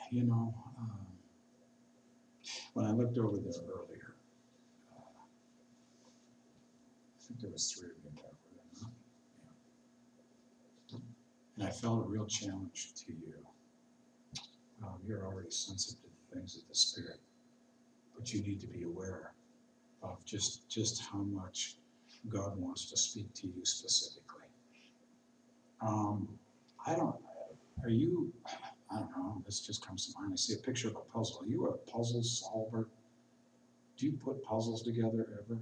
You know, when I looked over there earlier, I think there was 3 of you there, were there not? Yeah. And I felt a real challenge to you. You're already sensitive to the things of the Spirit, but you need to be aware of just how much God wants to speak to you specifically. I don't know, this just comes to mind. I see a picture of a puzzle. Are you a puzzle solver? Do you put puzzles together ever?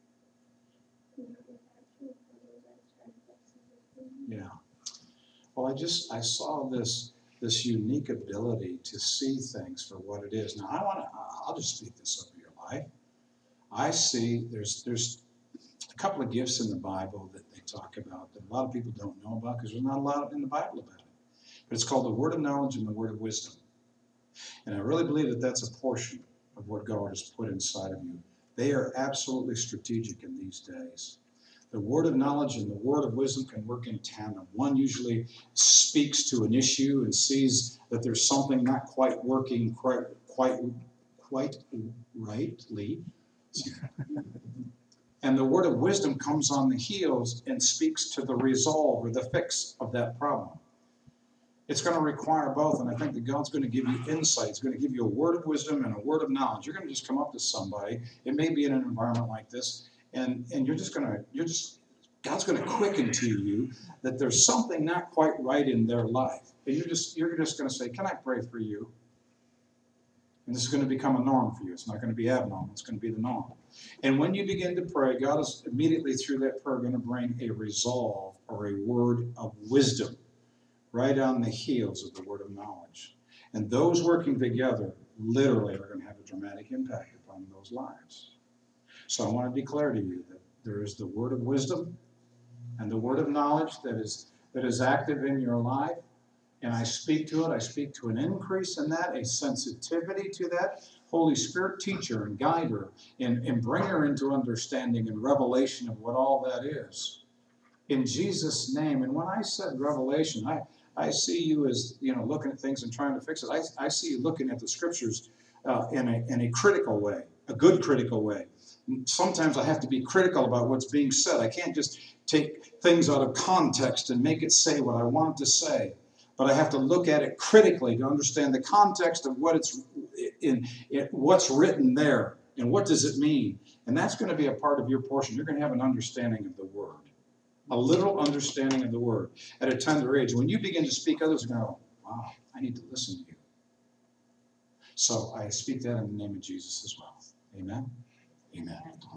Yeah. Well, I saw this unique ability to see things for what it is. Now, I'll just speak this over your life. I see there's a couple of gifts in the Bible that they talk about that a lot of people don't know about because there's not a lot in the Bible about it. But it's called the word of knowledge and the word of wisdom. And I really believe that that's a portion of what God has put inside of you. They are absolutely strategic in these days. The word of knowledge and the word of wisdom can work in tandem. One usually speaks to an issue and sees that there's something not quite working quite rightly. And the word of wisdom comes on the heels and speaks to the resolve or the fix of that problem. It's going to require both, and I think that God's going to give you insight. He's going to give you a word of wisdom and a word of knowledge. You're going to just come up to somebody. It may be in an environment like this, and God's going to quicken to you that there's something not quite right in their life. And you're just going to say, "Can I pray for you?" And this is going to become a norm for you. It's not going to be abnormal. It's going to be the norm. And when you begin to pray, God is immediately through that prayer going to bring a resolve or a word of wisdom right on the heels of the word of knowledge. And those working together literally are going to have a dramatic impact upon those lives. So I want to declare to you that there is the word of wisdom and the word of knowledge that is active in your life. And I speak to it. I speak to an increase in that, a sensitivity to that. Holy Spirit, teach her and guide her and bring her into understanding and revelation of what all that is. In Jesus' name. And when I said revelation, I see you as, looking at things and trying to fix it. I see you looking at the scriptures in a critical way, a good critical way. Sometimes I have to be critical about what's being said. I can't just take things out of context and make it say what I want it to say. But I have to look at it critically to understand the context of what's written there and what does it mean. And that's going to be a part of your portion. You're going to have an understanding of the word. A literal understanding of the word at a tender age. When you begin to speak, others go, "Wow, I need to listen to you." So I speak that in the name of Jesus as well. Amen. Amen.